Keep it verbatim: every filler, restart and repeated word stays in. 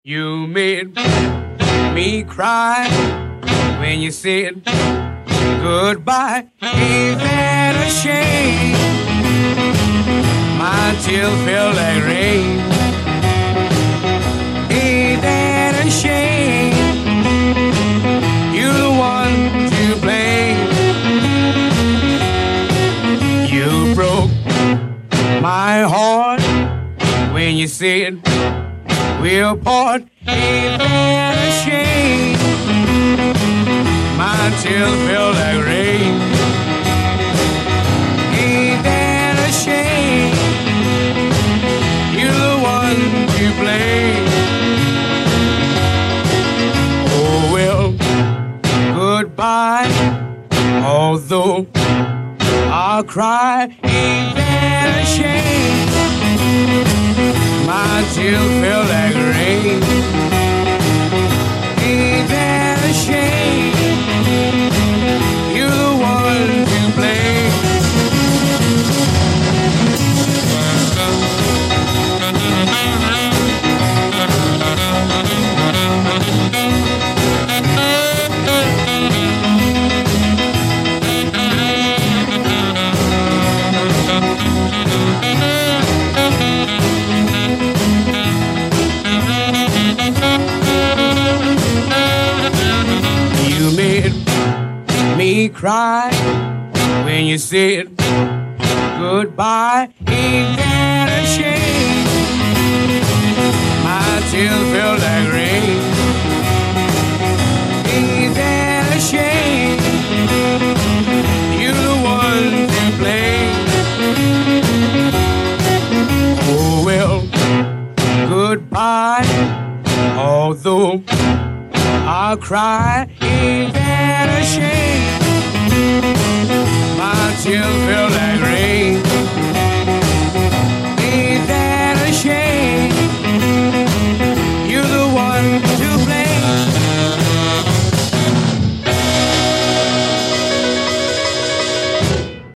You made me cry when you said goodbye. Ain't that a shame? My tears feel like rain. Ain't that a shame? You're the one to blame. You broke my heart when you said we'll part. Ain't that a shame? My tears feel like rain. Ain't that a shame? You're the one to blame. Oh well, goodbye. Although I'll cry, ain't that a shame? My tears feel like rain. Ain't that a shame? You're the one to blame. You made me cry when you said goodbye. Ain't that a shame? My tears feel like rain. Ain't that a shame? You're the one to blame. Oh well, goodbye. Although I'll cry, ain't that a shame?